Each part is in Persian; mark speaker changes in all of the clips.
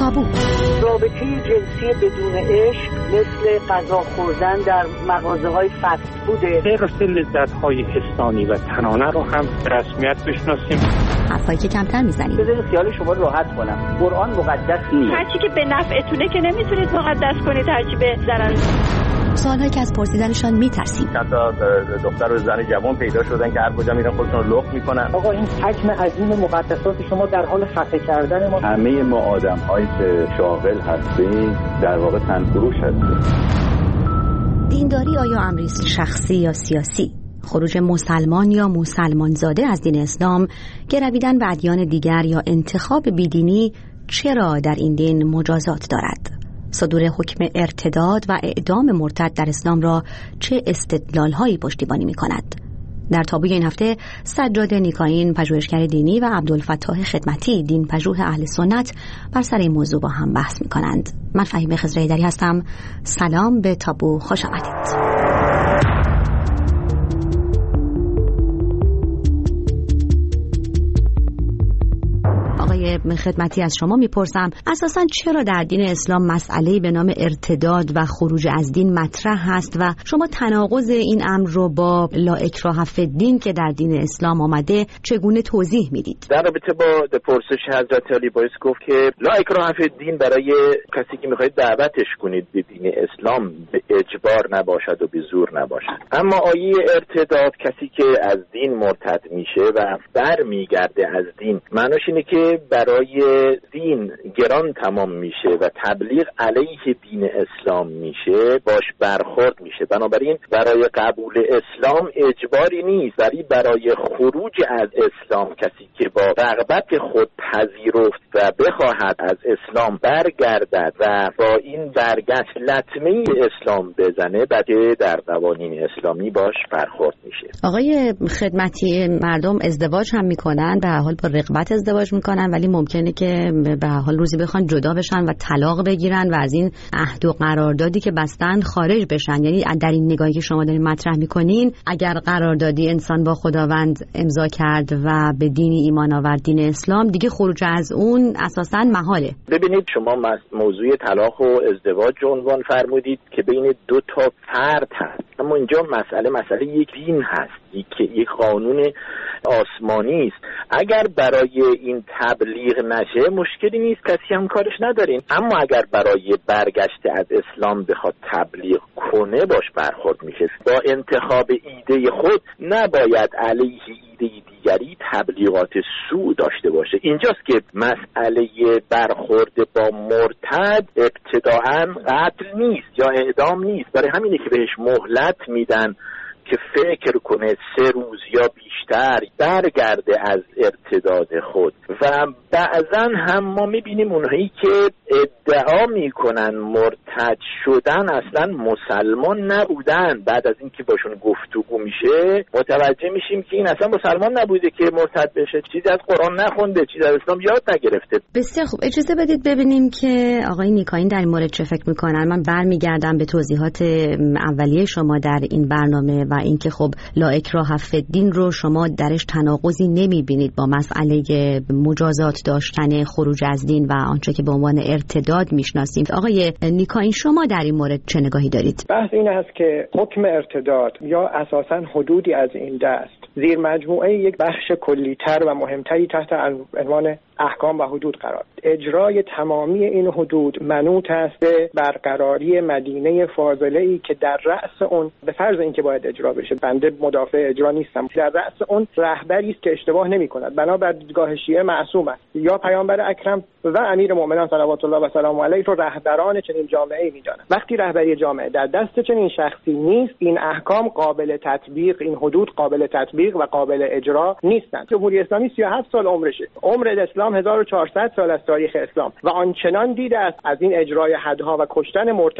Speaker 1: تابو.
Speaker 2: رابطه جنسی بدون عشق مثل غذا خوردن در مغازه‌های فست فوده.
Speaker 3: حرص لذت‌های حسانی و تنانه رو هم به رسمیت بشناسیم.
Speaker 1: حرفایی که کمتر میزنیم.
Speaker 2: بذارید خیال شما راحت کنم. قرآن مقدس نیست.
Speaker 4: هرچی که به نفعتونه که نمیتونید مقدس کنید، هرچی به ضرر.
Speaker 1: سوالهایی که از پرسیدنشان میترسیم.
Speaker 5: چند تا دختر و زن جوان پیدا شدن که هر کجا میرن خودشون رو لخت میکنن.
Speaker 2: آقا این حجم عظیم مقدسات شما در حال خفه کردن ما.
Speaker 5: همه ما آدم‌هایی که شاغل هستیم در واقع تنفروش هستیم.
Speaker 1: دینداری آیا امری است شخصی یا سیاسی؟ خروج مسلمان یا مسلمانزاده از دین اسلام، گرویدن به ادیان دیگر یا انتخاب بیدینی چرا در این دین مجازات دارد؟ صدور حکم ارتداد و اعدام مرتد در اسلام را چه استدلال‌هایی پشتیبانی می‌کند؟ در تابوی این هفته سجاد نیکاین، پژوهشگر دینی، و عبدالفتاح خدمتی، دین پژوه اهل سنت، بر سر این موضوع با هم بحث می‌کنند. من فهیمه خضرایی‌دری هستم. سلام، به تابو خوش آمدید. خدمتی از شما میپرسم اساساً چرا در دین اسلام مسئله‌ای به نام ارتداد و خروج از دین مطرح هست و شما تناقض این امر رو با لا اکراه فی الدین که در دین اسلام آمده چگونه توضیح میدید؟
Speaker 5: در رابطه با پرسش حضرت علی باید گفت که لا اکراه فی الدین برای کسی که میخواید دعوتش کنید به دین اسلام به اجبار نباشد و به زور نباشد. اما آیه ارتداد، کسی که از دین مرتد میشه و برمیگرده از دین، معناش اینه که برای دین گران تمام میشه و تبلیغ علیه دین اسلام میشه، باش برخورد میشه. بنابراین برای قبول اسلام اجباری نیست، ولی برای خروج از اسلام کسی که با رغبت خود پذیرفت و بخواهد از اسلام برگردد و با این برگشت لطمه اسلام بزنه، بعد در قوانین اسلامی باش برخورد میشه.
Speaker 1: آقای خدمتی، مردم ازدواج هم میکنن، به هر حال با رغبت ازدواج میکنن، ولی ممکنه که به هر حال روزی بخوان جدا بشن و طلاق بگیرن و از این عهد و قراردادی که بستن خارج بشن. یعنی در این نگاهی که شما دارین مطرح میکنین، اگر قراردادی انسان با خداوند امضا کرد و به دینی ایمان آورد، دین اسلام، دیگه خروج از اون اساساً محاله.
Speaker 5: ببینید، شما موضوع طلاق و ازدواج عنوان فرمودید که بین دو تا فرد هست، اما اینجا مسئله یک دین هست، یک قانون آسمانی است. اگر برای این تبلیغ نشه مشکلی نیست، کسی هم کارش ندارین. اما اگر برای برگشت از اسلام بخواد تبلیغ کنه، باش برخورد میشه. با انتخاب ایده خود نباید علیه ایده دیگری تبلیغات سوء داشته باشه. اینجاست که مسئله برخورد با مرتد ابتداعاً قتل نیست یا اعدام نیست، برای همینه که بهش مهلت میدن که فکر کنه 3 روز یا بیشتر برگرده از ارتداد خود. و بعضن هم ما میبینیم اونهایی که ادعا میکنن مرتد شدن اصلا مسلمان نبودن، بعد از اینکه باشون گفتگو میشه متوجه میشیم که این اصلا مسلمان نبوده که مرتد بشه، چیزی از قرآن نخونده، چیزی از اسلام یاد نگرفته.
Speaker 1: بسیار خوب، اجازه بدید ببینیم که آقای نیکاین در این مورد چه فکر میکنن. من برمیگردم به توضیحات اولیه شما در این برنامه و اینکه خب لا اکراه فی الدین رو شما درش تناقضی نمیبینید با مسئله مجازات داشتن خروج از دین و آنچه که به عنوان ارتداد میشناسیم. آقای نیکاین، شما در این مورد چه نگاهی دارید؟
Speaker 6: بحث این است که حکم ارتداد یا اساساً حدودی از این دست زیر مجموعه یک بخش کلی‌تر و مهمتری تحت عنوان احکام و حدود قرار. اجرای تمامی این حدود منوط است به برقراری مدینه فاضله‌ای که در رأس اون، به فرض اینکه باید اجرا بشه، بنده مدافع اجرا نیستم، در رأس اون رهبری است که اشتباه نمی‌کند، بنابر دیدگاه شیعه معصوم است، یا پیامبر اکرم و امیر المؤمنین صلوات الله و سلام علیه رو رهبران چنین جامعه‌ای می‌دانند. وقتی رهبری جامعه در دست چنین شخصی نیست، این احکام قابل تطبیق، این حدود قابل تطبیق و قابل اجرا نیستند. جمهوری اسلامی 37 سال عمرشه. عمر اسلام 1400 سال از تاریخ اسلام و آنچنان دیده است از این اجرای حدها و کشتن مرتدها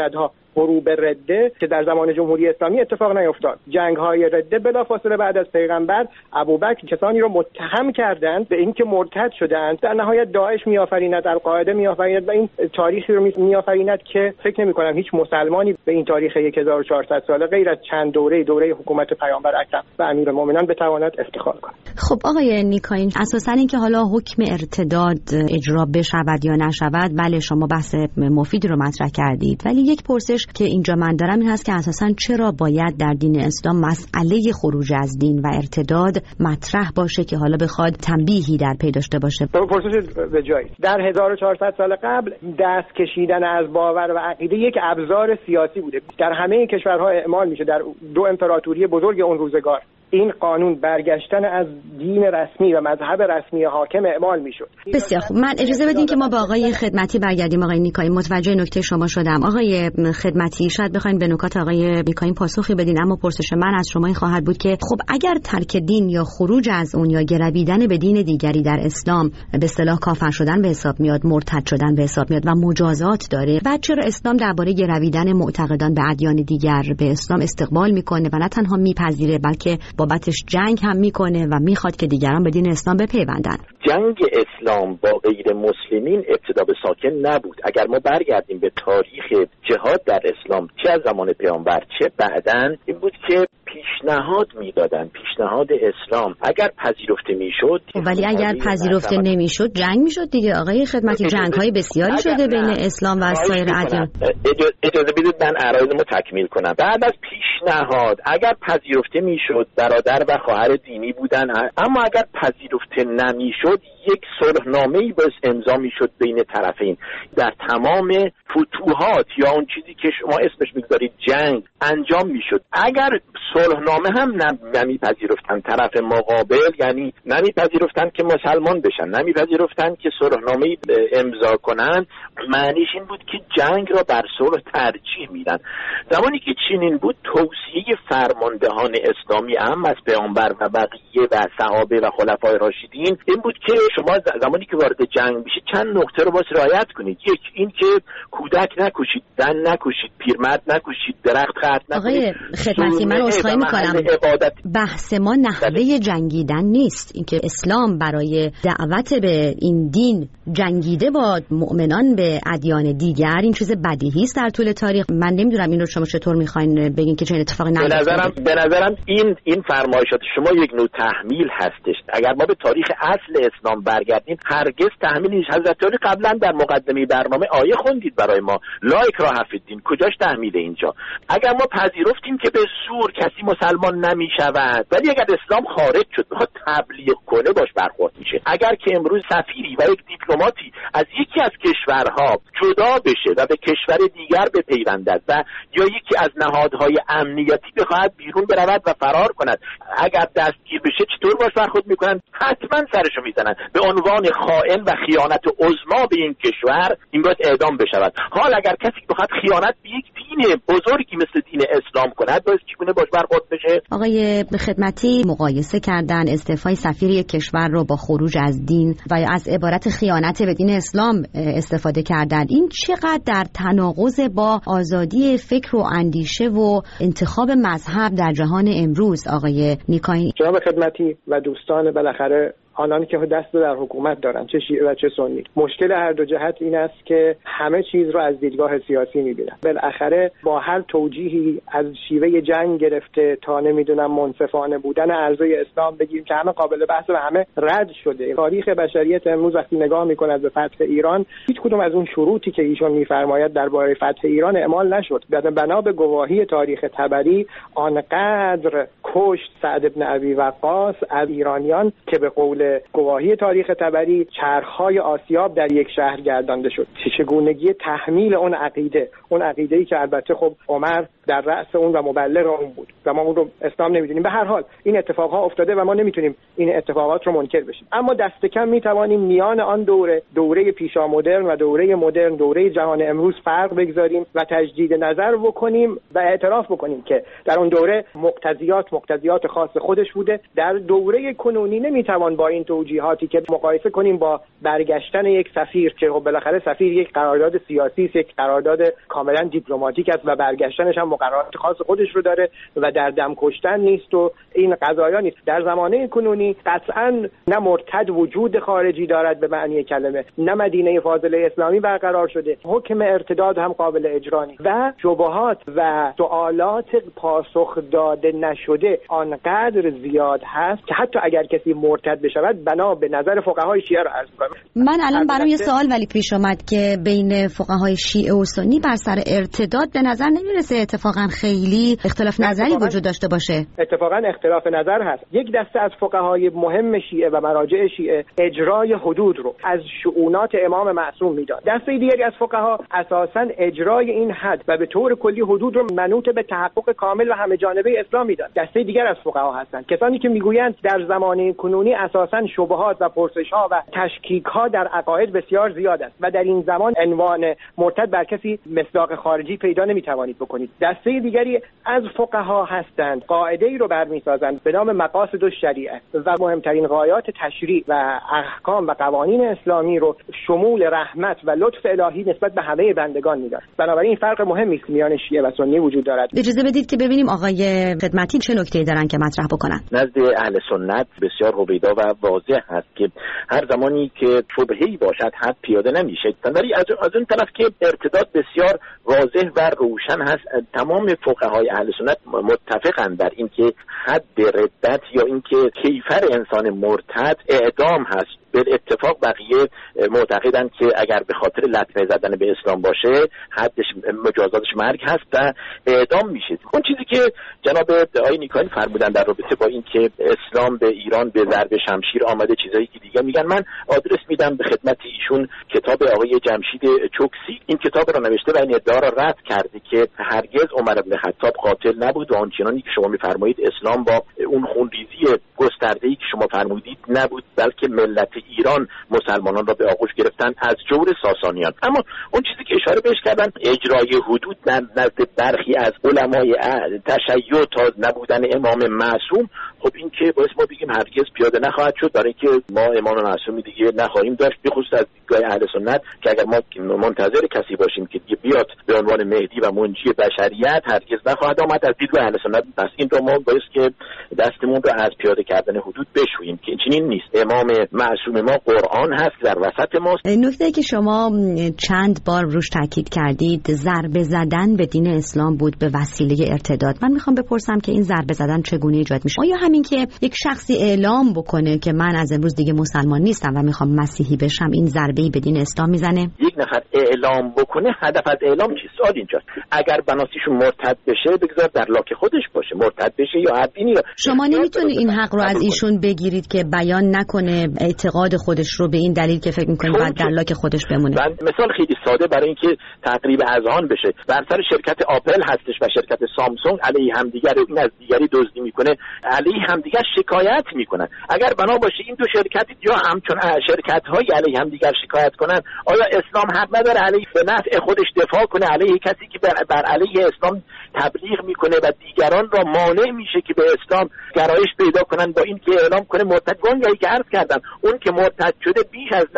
Speaker 6: حروب رده که در زمان جمهوری اسلامی اتفاق نیفتاد. جنگ‌های رده بلافاصله بعد از پیغمبر ابوبکر کسانی رو متهم کردند به اینکه مرتد شدند. در نهایت داعش میآفریند، القاعده میآفریند و این تاریخی رو میآفریند که فکر نمی‌کنم هیچ مسلمانی به این تاریخ 1400 ساله غیر از چند دوره حکومت پیامبر اکرم و امیرالمومنین بتواند افتخار کند.
Speaker 1: خب آقای نیکاین، اساساً اینکه حالا حکم ارتداد اجرا بشود یا نشود، بله شما بحث مفید رو مطرح کردید، ولی یک پرسش که اینجا من دارم این هست که اساساً چرا باید در دین اسلام مسئله خروج از دین و ارتداد مطرح باشه که حالا بخواد تنبیهی در پی داشته باشه؟
Speaker 6: پرسش به جایی. در 1400 سال قبل دست کشیدن از باور و عقیده یک ابزار سیاسی بوده. در همه کشورها اعمال میشه. در دو امپراتوری بزرگ اون روزگار این قانون برگشتن از دین رسمی و مذهب رسمی حاکم اعمال میشد.
Speaker 1: بسیار خوب، من اجازه بدین که ما با آقای خدمتی برگردیم. آقای نیکاین، متوجه نکته شما شدم. آقای خدمتی، شاید بخواید به نکات آقای نیکاین پاسخی بدین، اما پرسش من از شما این خواهد بود که خب اگر ترک دین یا خروج از اون یا گرویدن به دین دیگری در اسلام به اصطلاح کافر شدن به حساب میاد، مرتد شدن به حساب میاد و مجازات داره، بعد چرا اسلام درباره گرویدن معتقدان به ادیان دیگر به اسلام استقبال میکنه و نه تنها میپذیره بلکه بابتش جنگ هم میکنه و میخواد که دیگران به دین اسلام بپیوندن؟
Speaker 5: جنگ اسلام با غیر مسلمین ابتدا به ساکن نبود. اگر ما برگردیم به تاریخ جهاد در اسلام، چه از زمان پیامبر چه بعداً، این بود که پیشنهاد میدادن، پیشنهاد اسلام اگر پذیرفته میشد.
Speaker 1: ولی اگر پذیرفته نمیشد جنگ میشد دیگه آقای خدمتی. جنگ‌های بسیاری شده بین اسلام و سایر ادیان.
Speaker 5: اجازه بدید من عرایضمو تکمیل کنم. بعد از پیشنهاد اگر پذیرفته میشد برادر و خواهر دینی بودن، اما اگر پذیرفته نمیشد یک صلحنامه‌ای باز امضا میشد بین طرفین. در تمام فتوحات یا اون چیزی که شما اسمش میگذارید جنگ انجام میشد. اگر صلحنامه هم نمیپذیرفتن طرف مقابل، یعنی نمیپذیرفتن که مسلمان بشن، نمیپذیرفتن که صلحنامه‌ای امضا کنن، معنیش این بود که جنگ را بر صلح ترجیح میدن. زمانی که چنین بود، توصیه فرماندهان اسلامی هم از پیامبر و بقیه و صحابه و خلفای راشدین این بود که شما زمانی که وارد جنگ میشید چند نکته رو باید رعایت کنید. یک، این که کودک نکشید، زن نکشید، پیرمرد نکشید، درخت قطع نکنید.
Speaker 1: آقای خدمتی، من عذرخواهی میکنم، بحث ما نحوه جنگیدن نیست. اینکه اسلام برای دعوت به این دین جنگیده با مؤمنان به ادیان دیگر، این چیز بدیهی است در طول تاریخ. من نمیدونم این رو شما چطور میخواین بگین که چنین اتفاقی نیفتاده.
Speaker 5: به نظرم این فرمایشات شما یک نوع تحمیل هستش. اگر ما به تاریخ اصل اسلام برگردیم هرگز تحمیل نیست. حضرت علی قبلا در مقدمه برنامه آیه خوندید برای ما، لا اکراه فی الدین، کجاش تحمیل اینجا؟ اگر ما پذیرفتیم که به زور کسی مسلمان نمیشود، ولی اگر اسلام خارج شد بخواد تبلیغ کنه باش برخورد میشه. اگر که امروز سفیری و یک دیپلماتی از یکی از کشورها جدا بشه و به کشور دیگر بپیوندد و یا یکی از نهادهای امنیتی بخواهد بیرون برود و فرار کند، اگر دستگیر بشه چطور باش برخورد میکنن؟ حتما سرشو میزنن. به عنوان خائن و خیانت عظما به این کشور این باید اعدام بشود. حال اگر کسی بخواد خیانت به یک دین بزرگی مثل دین اسلام کند، باید چگونه باش برخورد بشه؟
Speaker 1: آقای خدمتی مقایسه کردن استعفای سفیر یک کشور رو با خروج از دین و از عبارت خیانت به دین اسلام استفاده کردن. این چقدر در تناقض با آزادی فکر و اندیشه و انتخاب مذهب در جهان امروز؟ آقای نیکاین،
Speaker 6: جناب خدمتی و دوستان، بالاخره آنانی که دست در حکومت دارن، چه شیعه و چه سنی، مشکل هر دو جهت این است که همه چیز رو از دیدگاه سیاسی می‌بینن. بالاخره با هر توجیهی از شیوه جنگ گرفته تا نمیدونم منصفانه بودن ارزوی اسلام بگیم که همه قابل بحث و همه رد شده. تاریخ بشریت امروز وقتی نگاه می‌کند به فتح ایران، هیچ کدوم از اون شروطی که ایشون می‌فرماید درباره فتح ایران اعمال نشد. بنا به گواهی تاریخ طبری آنقدر کشت سعد بن ابی وقاص از ایرانیان که به قول گواهی تاریخ طبری چرخهای آسیاب در یک شهر گردانده شد. چگونگی تحمیل اون عقیده‌ای که البته خب عمر در رأس اون و مبلغ اون بود و ما اون رو اسلام نمیدونیم. به هر حال این اتفاقها افتاده و ما نمیتونیم این اتفاقات رو منکر بشیم، اما دست کم میتوانیم میان آن دوره پیشا مدرن و دوره مدرن، دوره جهان امروز فرق بگذاریم و تجدید نظر بکنیم و اعتراف بکنیم که در اون دوره مقتضیات خاص خودش بوده. در دوره کنونی نمیتوان با این این توجیهاتی که مقایسه کنیم با برگشتن یک سفیر که بالاخره سفیر یک قرارداد سیاسی است، یک قرارداد کاملا دیپلماتیک است و برگشتنش هم مقررات خاص خودش رو داره و در دم کشتن نیست و این قضایا نیست. در زمانه کنونی قطعاً نه مرتد وجود خارجی دارد به معنی کلمه، نه مدینه فاضله اسلامی برقرار شده، حکم ارتداد هم قابل اجرا نیست و شبهات و سوالات پاسخ داده نشده آنقدر زیاد هست که حتی اگر کسی مرتد بشود بنا به نظر فقهای شیعه رو عرض کنم.
Speaker 1: من الان برام یه سوال ولی پیش اومد که بین فقهای شیعه و سنی بر سر ارتداد به نظر نمیرسه اتفاقا خیلی اختلاف نظری وجود داشته باشه.
Speaker 6: اتفاقا اختلاف نظر هست. یک دسته از فقهای مهم شیعه و مراجع شیعه اجرای حدود رو از شؤونات امام معصوم میداد. دسته دیگری از فقها اساساً اجرای این حد و به طور کلی حدود رو منوط به تحقق کامل و همه جانبه اسلام میداد. دسته دیگر از فقها هستند کسانی که میگویند در زمانه کنونی اساساً شبهات و پرسش‌ها و تشکیک‌ها در عقاید بسیار زیاد است و در این زمان عنوان مرتد بر کسی مصداق خارجی پیدا نمیتوانید بکنید. دسته دیگری از فقها هستند قاعده‌ای رو برمی‌سازند به نام مقاصد الشریعه و مهمترین غایات تشریع و احکام و قوانین اسلامی رو شمول رحمت و لطف الهی نسبت به همه بندگان می‌داند. بنابراین فرق مهمی است میان شیعه و سنی وجود دارد.
Speaker 1: اجازه بدید که ببینیم آقای خدمتی چه نکته‌ای دارن که مطرح بکنن.
Speaker 5: نزد اهل سنت بسیار رویدا و واضح هست که هر زمانی که شبهه‌ای باشد حد پیاده نمیشه. ولی از اون طرف که ارتداد بسیار واضح و روشن هست. تمام فقهای اهل سنت متفقند بر اینکه حد ردت یا اینکه کیفر انسان مرتد اعدام هست. به اتفاق بقیه معتقدند که اگر به خاطر لطمه زدن به اسلام باشه حدش مجازاتش مرگ هست و اعدام میشه. اون چیزی که جناب آقای نیکانی فرمودن در رابطه با این که اسلام به ایران به ضرب شمشیر آمده چیزایی که دیگه میگن، من آدرس میدم به خدمت ایشون کتاب آقای جمشید چوکسی. این کتاب رو نوشته و این ادعا را رد کرده که هرگز عمر بن خطاب قاتل نبود و آنچنانی که شما میفرمایید اسلام با اون خونریزی گسترده‌ای که شما فرمودید نبود، بلکه ملت ایران مسلمانان را به آغوش گرفتن از جور ساسانیان. اما اون چیزی که اشاره بهش کردن اجرای حدود نزد برخی از علمای تشیع تا نبودن امام معصوم، خب این که باعث ما بگیم هرگز پیاده نخواهد شد، برای اینکه ما امام معصومی دیگه نخواهیم داشت، به خصوص از دیدگاه اهل سنت که اگر ما منتظر کسی باشیم که دیگه بیاد به عنوان مهدی و منجی بشریت هرگز نخواهد آمد. از دیدگاه اهل سنت پس این رو ما باعث که دستمون رو از پیاده کردن حدود بشوییم که چنین نیست. امام معصوم ما قرآن هست در وسط ماست.
Speaker 1: نکته که شما چند بار روش تاکید کردید ضربه زدن به دین اسلام بود به وسیله ارتداد. من میخوام بپرسم که این ضربه زدن چگونه ایجاد میشه؟ آیا همین که یک شخصی اعلام بکنه که من از امروز دیگه مسلمان نیستم و میخوام مسیحی بشم، این ضربه‌ای به دین اسلام میزنه؟
Speaker 5: یک نفر اعلام بکنه، هدف از اعلام چیست؟ سوال اینجاست. اگر بناسیشون مرتد بشه بگذار در لاک خودش باشه، مرتد بشه یا هر دینی.
Speaker 1: شما نمیتونید این حق رو از ایشون بگیرید که بیان نکنه اعتقاد خودش رو به این دلیل که فکر میکنه بعد در لاک خودش بمونه.
Speaker 5: مثال خیلی ساده برای اینکه تقریب اذهان بشه، بر سر شرکت آپل هستش و شرکت سامسونگ علیه همدیگر این از دیگری دزدی میکنه، علیه همدیگر شکایت میکنن. اگر بنا باشه این دو شرکت یا همچون شرکت‌های علیه همدیگر شکایت کنن، آیا اسلام حق نداره علیه به نفع خودش دفاع کنه علیه کسی که بر علیه اسلام تبلیغ میکنه و دیگران را مانع میشه که به اسلام گرایش پیدا کنن با این که اعلام کنه مرتد؟ گنگایی که عرض کردم اون که مرتد شده بیش از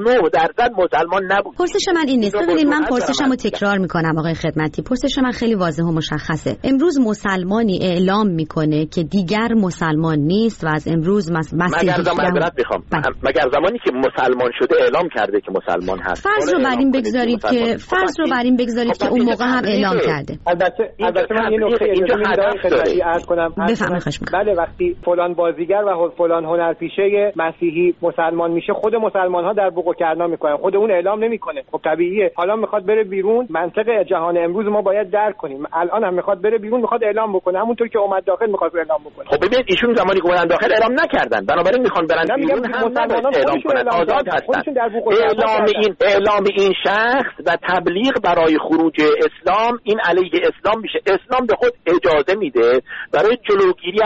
Speaker 5: 99% مسلمان نبود.
Speaker 1: پرسش من این نیست. ببینید من پرسشمو تکرار میکنم آقای خدمتی. پرسش من خیلی واضح و مشخصه. امروز مسلمانی اعلام میکنه که دیگر مسلمان نیست و از امروز مسیحی
Speaker 5: مگر زمانی که مسلمان شده اعلام کرده که مسلمان هست.
Speaker 1: فرض رو بر این بگذارید که اون موقع هم اعلام کرده.
Speaker 6: البته من این نکته اینجا خدمتی عرض کنم. بله، وقتی فلان بازیگر و فلان هنرپیشه مسیحی مسلمان میشه، خود مسلمان ها در بوق و کرنا میکنن، خود اون اعلام نمیکنه. خب طبیعیه. حالا میخواد بره بیرون، منطق جهان امروز ما باید درک کنیم. الان هم میخواد بره بیرون، میخواد اعلام بکنه، همونطور که اومد داخل میخواد اعلام بکنه.
Speaker 5: خب ببینید ایشون زمانی که اومدن داخل اعلام نکردن، بنابراین میخوان برن بیرون هم مسلمانان اعلام کنن، آزاد هستن. اعلام این شخص و تبلیغ برای خروج اسلام این علیه اسلام میشه. اسلام به خود اجازه میده برای جلوگیری از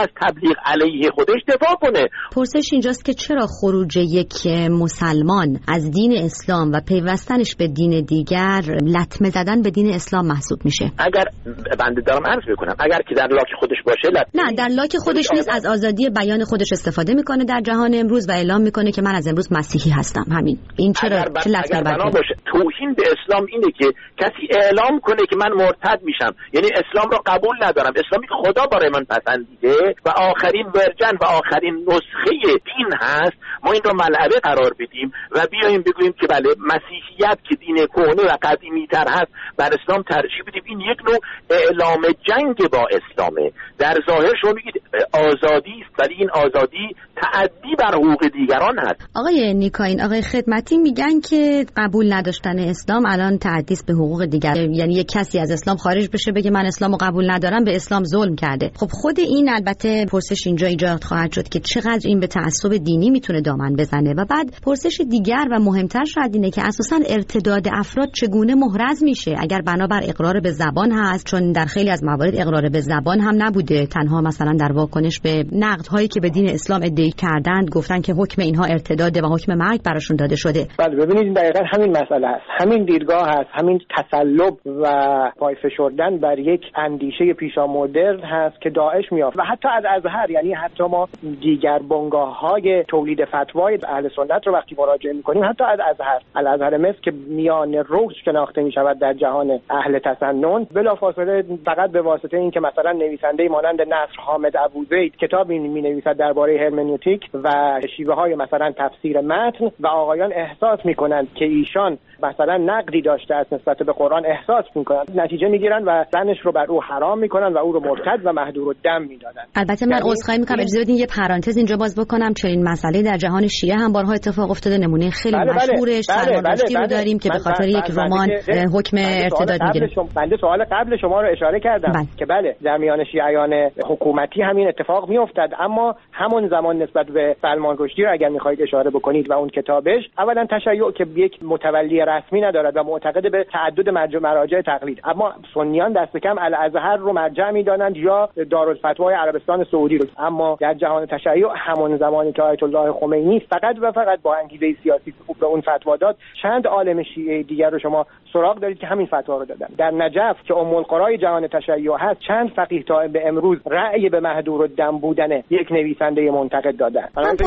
Speaker 5: از تبلیغ علیه خودش دفاع کنه.
Speaker 1: پرسش اینجاست که چرا خروج یک مسلمان از دین اسلام و پیوستنش به دین دیگر لطمه زدن به دین اسلام محسوب میشه؟
Speaker 5: اگر بنده دارم عرض میکنم اگر که در لاک خودش باشه
Speaker 1: نه در لاک خودش نیست، از آزادی بیان خودش استفاده میکنه در جهان امروز و اعلام میکنه که من از امروز مسیحی هستم. همین این چرا چه لطمه
Speaker 5: باشه؟ توهین به اسلام اینه که کسی اعلام کنه که من مرتد میشم، یعنی اسلام رو قبول ندارم، اسلامی که خدا برای من پسندیده و آخرین ورژن و آخرین نسخه دین هست، ما این رو ملعبه قرار بدیم و بیایم بگوییم که بله مسیحیت که دین کهنه و قدیمی تر هست بر اسلام ترجیح بدیم. این یک نوع اعلام جنگ با اسلامه. در ظاهر شما میگید آزادی است، ولی این آزادی تعدی بر حقوق دیگران هست.
Speaker 1: آقای نیکاین، آقای خدمتی میگن که قبول نداشتن اسلام الان تعدی است به حقوق دیگر، یعنی یک کسی از اسلام خارج بشه بگه من اسلامو قبول ندارم به اسلام ظلم کرده. خب خود این البته پرسش اینجا ایجاد خواهد شد که چقدر این به تعصب دینی میتونه دامن بزنه و بعد پرسش دیگر و مهمتر شاید اینه که اساساً ارتداد افراد چگونه محرز میشه اگر بنابر اقرار به زبان هست، چون در خیلی از موارد اقرار به زبان هم نبوده، تنها مثلا در واکنش به نقدهایی که به دین اسلام ادعا کردند گفتن که حکم اینها ارتداده و حکم مرگ براشون داده شده.
Speaker 6: بله ببینید دقیقاً همین مسئله هست، همین دیدگاه هست، همین تسلب و پایفشردن بر یک اندیشه پیشا مدرن هست که داعش میافت و حتی از ازهر، یعنی حتی ما دیگر بنگاه‌های تولید فتوای اهل سنت رو وقتی مراجعه می‌کنیم، حتی از الازهر مصر که میان روش شناخته می‌شود در جهان اهل تسنن، بلافاصله فقط به واسطه اینکه مثلا نویسنده مانند نصر حامد ابوزید کتابی می‌نویسد درباره هرمنوتیک و شیوه‌های مثلا تفسیر متن و آقایان احساس می‌کنند که ایشان مثلا نقدی داشته است نسبت به قرآن، احساس می‌کنند، نتیجه می‌گیرن و زنش رو بر او حرام می‌کنن و او رو مرتد و مهدورالدم می‌دانن.
Speaker 1: البته من عذرخواهی می‌کنم، اجازه بدین یه پرانتز اینجا باز بکنم، چنین مسئله در جهان شیعه هم بارها اتفاق افتاده. نمونه خیلی مشهورش سلمان رشدی رو داریم که به خاطر یک رمان حکم ارتداد می‌گیره.
Speaker 6: بنده سوال قبل شما رو اشاره کردم که بله در میان شیعیان حکومتی همین اتفاق می‌افتاد، اما همون زمان نسبت به سلمان رشدی رو اگر می‌خواید اشاره بکنید و اون کتابش، اولا تشیع که یک متولی رسمی ندارد و معتقد به تعدد مراجع تقلید، اما سنیان دست کم الازهر رو مرجع می‌دانند یا دارالفتوای عربستان سعودی رو. اما در جهان تشیع همون زمانی که آیت الله خمینی فقط و فقط با انگیزه سیاسی به اون فتوا داد، چند عالم شیعه دیگر رو شما سراغ دارید که همین فتوا رو دادن. در نجف که ام القرای جهان تشیع هست، چند فقیه تا به امروز رأی به مهدورالدم بودن یک نویسنده منتقد دادن.
Speaker 1: من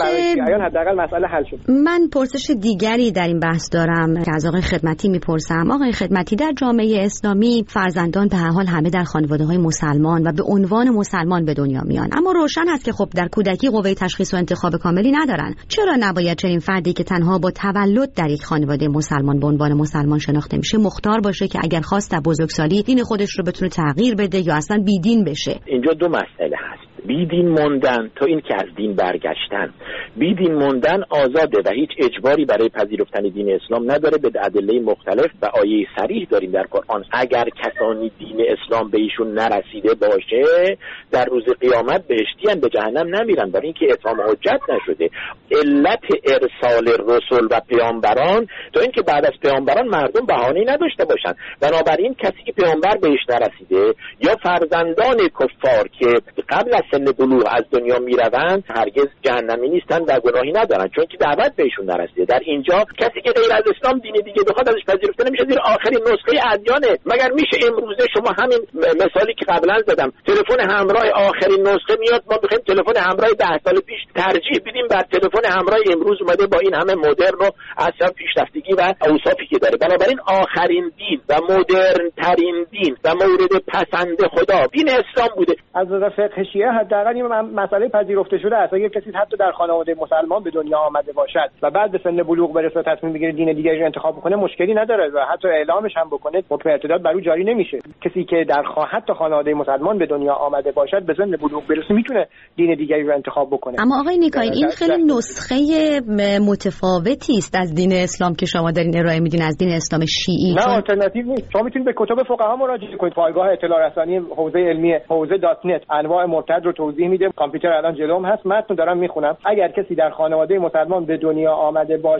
Speaker 6: حداقل مسئله حل شد.
Speaker 1: من پرسش دیگری در این بحث دارم که از آقای خدمتی میپرسم. آقای خدمتی، در جامعه اسلامی فرزندان به هر حال همه در خانواده‌های مسلمان و به عنوان مسلمان به دنیا میان، اما روشن است که خب در کودکی قوه تشخیص و انتخاب کاملی ندارن. چرا نباید چنین فردی که تنها با تولد در یک خانواده مسلمان به عنوان مسلمان شناخته میشه مختار باشه که اگر خواست در بزرگسالی دین خودش رو بتونه تغییر بده یا اصلا بیدین بشه؟
Speaker 5: اینجا دو مسئله هست. بیدین موندن تا این که از دین برگشتن. بیدین موندن آزاده و هیچ اجباری برای پذیرفتن دین اسلام نداره. به ادله مختلف و آیه صریح داریم در قرآن. اگر کسانی دین اسلام به ایشون نرسیده باشه در روز قیامت بهشتی ان، به جهنم نمیرن، برای اینکه اتمام حجت نشده. علت ارسال رسول و پیامبران تا اینکه بعد از پیامبران مردم بهانه‌ای نداشته باشن. بنابراین کسی که پیامبر بهش نرسیده یا فرزندان کفار که قبل از سن بلوغ از دنیا میروند هرگز جهنمی نیستن و گناهی ندارن، چون که دعوت بهشون نرسیده. در اینجا کسی که غیر از اسلام دین دیگه بخواد ازش پذیرفته نمیشه، زیر آخرین نسخه ادیانه. مگر میشه امروزه شما همین مثالی که قبلا زدم، تلفن همراه آخرین نسخه میاد، ما بخوایم تلفن همراه 10 سال پیش ترجیح بدیم بر تلفن همراه امروز اومده با این همه مدرن و اصلا پیشرفتگی و اوصافی که داره. بنابراین آخرین دین و مدرن ترین دین و مورد پسند خدا دین اسلام بوده.
Speaker 6: از نظر فقه شیعه حداقل این مسئله پذیرفته شده است. اگه کسی حتی در خانواده مسلمان به دنیا آمده باشد و بعد به سن بلوغ برسه و تصمیم بگیره دین دیگری رو انتخاب بکنه مشکلی نداره و حتی اعلامش هم بکنه حکم ارتداد بر او جاری نمیشه. کسی که در حتی خانواده مسلمان به دنیا آمده باشد به سن بلوغ برسه میتونه دین دیگری رو انتخاب بکنه.
Speaker 1: اما آقای نیکاین این خیلی نسخه متفاوتی است از دین اسلام که شما دارین ارائه میدین از دین اسلام شیعی.
Speaker 6: نه آلترناتیو نیست. شما میتونید به کتب فقها مراجعه کنید. پایگاه اطلاع رسانی حوزه علمی حوزه .net انواع مرتد رو توضیح میده. کامپیوتر الان جلوم هست، متن دارم میخونم. اگر کسی در خانواده مسلمان به دنیا آمده باشد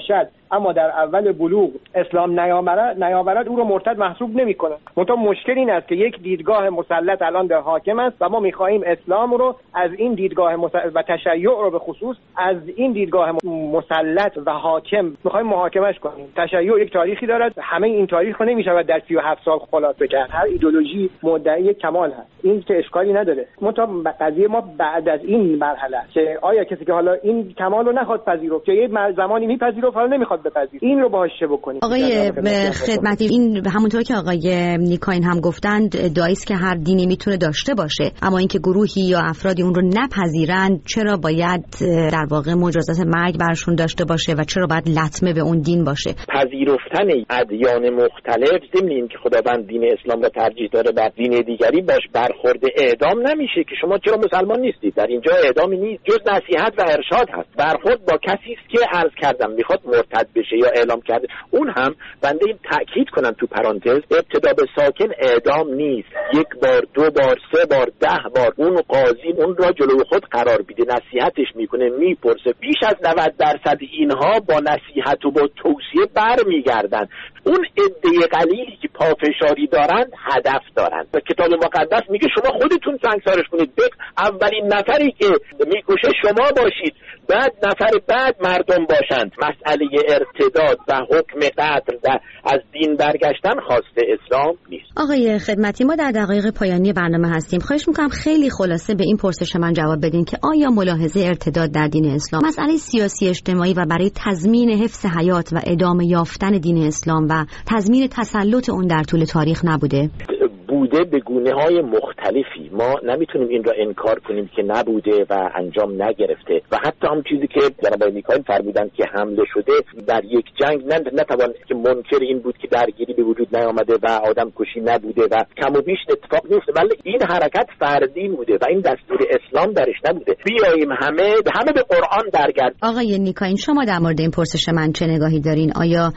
Speaker 6: اما در اول بلوغ اسلام نیاورد او رو مرتد محسوب نمی‌کنه. منتها مشکل این است که یک دیدگاه مسلط الان در حاکم است و ما می‌خواهیم اسلام رو از این دیدگاه و تشیع رو به خصوص از این دیدگاه مسلط و حاکم می‌خواهیم محاکمش کنیم. تشیع یک تاریخی دارد، همه این تاریخ رو نمی‌شود در 37 سال خلاصه کرد. هر ایدئولوژی مدعی کمال هست، این که اشکالی نداره. منتها قضیه ما بعد از این مرحله که آیا کسی که حالا این کمال رو نخواد پذیرفت یا یه زمانی میپذیرفت حالا نمیخواد بپذیره، این رو باهاش چه بکنیم؟
Speaker 1: آقای خدمتی، این همونطور که آقای نیکاین هم گفتند ادعایی است که هر دینی میتونه داشته باشه، اما اینکه گروهی یا افرادی اون رو نپذیرند چرا باید در واقع مجازات مرگ برشون داشته باشه و چرا باید لطمه به اون دین باشه؟
Speaker 5: پذیرفتن ادیان مختلف ضمن اینکه خداوند دین اسلام را ترجیح داره بر دین دیگری باش برخورد اعدام نمیشه که شما چرا مسلمان نیستید. در اینجا اعدامی نیست، جز نصیحت و ارشاد هست. برخورد با کسی است که عرض کردم میخواد مرتد بشه یا اعلام کرده، اون هم بنده این تاکید کنم تو پرانتز، ابتدا به ساکن اعدام نیست. یک بار، دو بار، سه بار، 10 بار اون قاضی اون را جلوی خود قرار میده، نصیحتش میکنه، میپرسه. بیش از 90% اینها با نصیحت و با توصیه برمیگردن. اون عده قلیلی که پافشاری دارند هدف دارند و کتاب مقدس میگه شما خودتون سنگسارش کنید. اولین نفری که میکشه شما باشید، بعد نفر بعد مردم باشند. مسئله ارتداد و حکم قتل و از دین برگشتن خواسته اسلام نیست.
Speaker 1: آقای خدمتی، ما در دقایق پایانی برنامه هستیم. خواهش میکنم خیلی خلاصه به این پرسش من جواب بدین که آیا ملاحظه ارتداد در دین اسلام مسئله سیاسی اجتماعی و برای تضمین حفظ حیات و ادامه یافتن دین اسلام و تضمین تسلط اون در طول تاریخ نبوده؟
Speaker 5: بوده به گونه‌های مختلفی. ما نمیتونیم این را انکار کنیم که نبوده و انجام نگرفته و حتی هم چیزی که جناب نیکاین فرمودند که حمله شده در یک جنگ نتوان که منکر این بود که درگیری به وجود نیامده و آدم کشی نبوده و کم و بیش اتفاق نیفته، ولی این حرکت فردی بوده و این دستور اسلام درش نبوده. بیاییم همه به قرآن برگردیم.
Speaker 1: آقای نیکاین، شما در مورد این پرسش من چه نگاهی دارین؟ آیا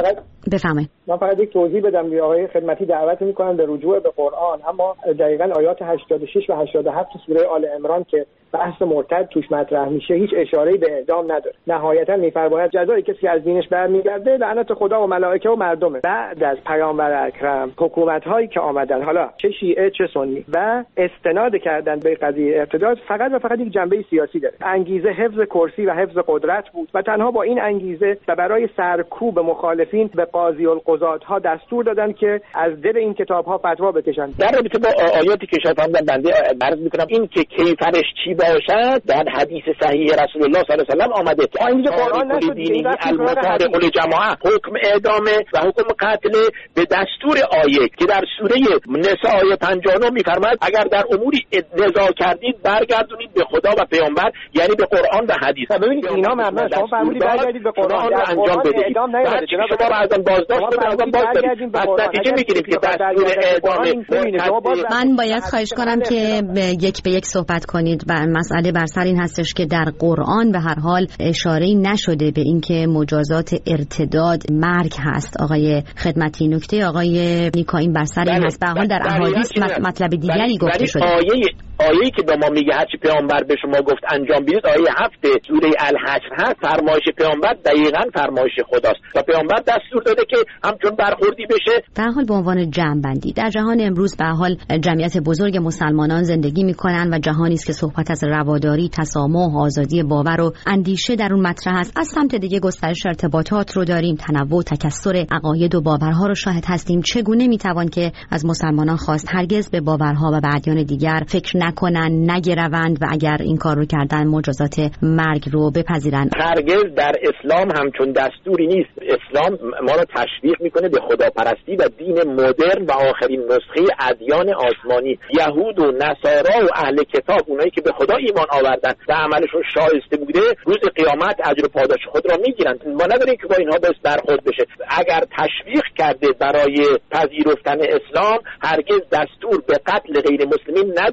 Speaker 1: بفهمید؟
Speaker 6: من فقط یک توضیح بدم. آقای خدمتی دعوت می‌کنن به رجوع به قرآن، اما دقیقاً آیات 86 و 87 سوره آل عمران که بحث مرتد توش مطرح میشه هیچ اشاره‌ای به اعدام نداره. نهایتاً می‌فرماید جزای کسی از دینش برمیگرده لعنت خدا و ملائکه و مردمه. بعد از پیامبر اکرم حکومت‌هایی که آمدن، حالا چه شیعه چه سنی، و استناد کردن به قضیه ارتداد فقط و فقط یک جنبه سیاسی داره. انگیزه حفظ کرسی و حفظ قدرت بود و تنها با این انگیزه و برای سرکوب مخالفین به قاضی القضات ها دستور دادن که از دل این کتاب‌ها فتوا بکشن.
Speaker 5: در رابطه با آیاتی که شاید بنده عرض می‌کنم این که کیفرش چی باشد در حدیث صحیح رسول الله صلی الله علیه و آله آمده.
Speaker 6: اینجا قرآن نشد دینی
Speaker 5: المطارق الجماعه حکم اعدام و حکم قتل به دستور آیه که در سوره نساء آیه 59 می‌فرماید اگر در اموری نزاع کردید برگردونید به خدا و پیامبر، یعنی به قرآن و حدیث.
Speaker 6: ببینید اینا مردم شما فرمودید برگردید به قرآن
Speaker 5: رو انجام بدید. شما را ازم بازداشت کنید، بازداشت پس نتیجه می‌گیرید که دستور اعدام.
Speaker 1: من باید خواهش کنم که یک به یک صحبت کنید و مسئله بر سر این هستش که در قرآن به هر حال اشاره‌ای نشده به اینکه مجازات ارتداد مرگ هست. آقای خدمتی، نکته آقای نیکاین بر سر این هست. به هر حال در احادیث مطلب دیگری گفته شده.
Speaker 5: آیه‌ای که به ما میگه هرچی پیامبر به شما گفت انجام بدید، آیه 7 سوره الحشر هست. فرمایش پیامبر دقیقاً فرمایش خداست و پیامبر دستور داده که همچون برخوردی بشه.
Speaker 1: در حال به عنوان جمع‌بندی در جهان امروز به حال جمعیت بزرگ مسلمانان زندگی می‌کنند و جهانی است که صحبت از رواداری، تسامح، آزادی باور و اندیشه در اون مطرح است. از سمت دیگه گسترش ارتباطات رو داریم، تنوع، تکثر عقاید و باورها رو شاهد هستیم. چگونه میتوان که از مسلمانان خواست هرگز به باورها و به ادیان دیگر فکر نکنن، نگروند و اگر این کار رو کردن مجازات مرگ رو بپذیرن؟
Speaker 5: هرگز در اسلام همچون دستوری نیست. اسلام ما رو تشویق میکنه به خداپرستی و دین مدرن و آخرین نسخه ادیان آسمانی. یهود و نصارا و اهل کتاب، اونایی که به خدا ایمان آوردن و عملشون شایسته بوده، روز قیامت اجر و پاداش خود را میگیرن. ما نداریم که با اینها بس برخورد بشه. اگر تشویق کرده برای پذیرفتن اسلام، هرگز دستور به قتل غیر مسلمین نداده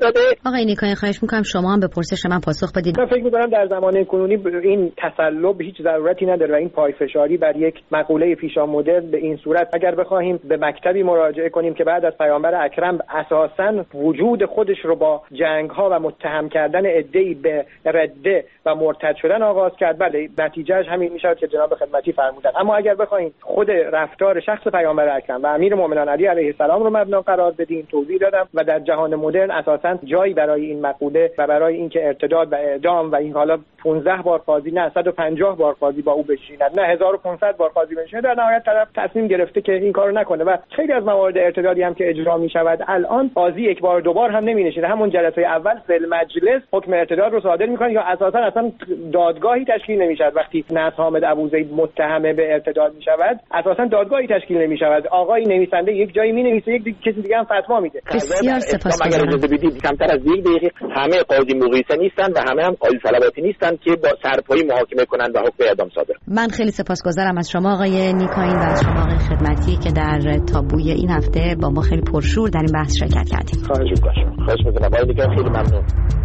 Speaker 1: آقای نیکایی خواهش میکنم شما هم به پرسش من پاسخ بدید.
Speaker 6: من فکر میکنم در زمان کنونی این تسلب هیچ ضرورتی نداره و این پایفشاری بر یک مقوله پیشا مدرن به این صورت، اگر بخواهیم به مکتبی مراجعه کنیم که بعد از پیامبر اکرم اساساً وجود خودش رو با جنگ‌ها و متهم کردن عده‌ای به رده و مرتد شدن آغاز کرد، بله نتیجهش همین میشه که جناب خدمتی فرمودن. اما اگر بخوایم خود رفتار شخص پیامبر اکرم و امیرالمومنین علی علیه السلام رو مبنا قرار بدیم، توضیح دادم و در جهان مدرن اساساً جایی برای این مقوله و برای اینکه ارتداد و اعدام و این حالا 15 بار قاضی نه 150 بار قاضی با او بشیند نه 1500 بار قاضی بشیند، در نهایت طرف تصمیم گرفته که این کارو نکنه و خیلی از موارد ارتدادی هم که اجرا می شود الان قاضی یک بار دو بار هم نمی‌نشینه، همون جلسه اول فی المجلس حکم ارتداد رو صادر می‌کنه یا اصلا دادگاهی تشکیل نمی‌شود. وقتی نصر حامد ابوزید متهم به ارتداد می‌شود اساسا دادگاهی تشکیل نمی‌شود، آقای نویسنده یک جایی می‌نویسه یک کسی دیگه هم فتوا میده.
Speaker 1: بسیار سپاسگزارم.
Speaker 5: اگر اجازه بدید کمتر از یک دقیقه، همه قاضی مقیسه نیستن و همه هم قاضی صلواتی نیستن که با سرپایی محاکمه کنند و حکم اعدام صادر.
Speaker 1: من خیلی سپاسگزارم از شما آقای نیکاین و از شما آقای خدمتی که در تابوی این هفته با ما خیلی پرشور در این بحث شرکت کردید.
Speaker 5: خواهش می‌کنم. خیلی ممنون.